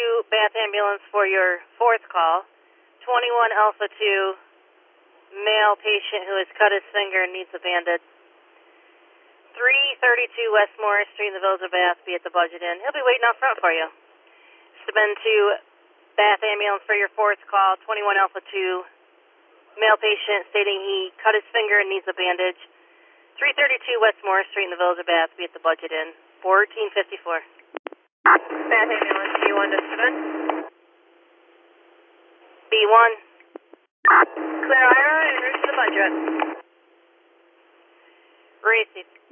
Bath Ambulance for your fourth call. 21 Alpha 2, male patient who has cut his finger and needs a bandage. 332 West Morris Street in the Village of Bath. Be at the Budget Inn. He'll be waiting out front for you. This has been to Bath Ambulance for your fourth call. 21 Alpha 2, male patient stating he cut his finger and needs a bandage. 332 West Morris Street in the Village of Bath. Be at the Budget Inn. 1454. Bath Ambulance, B1 to Smith. B1. Clear Ira and route to the budget. Received.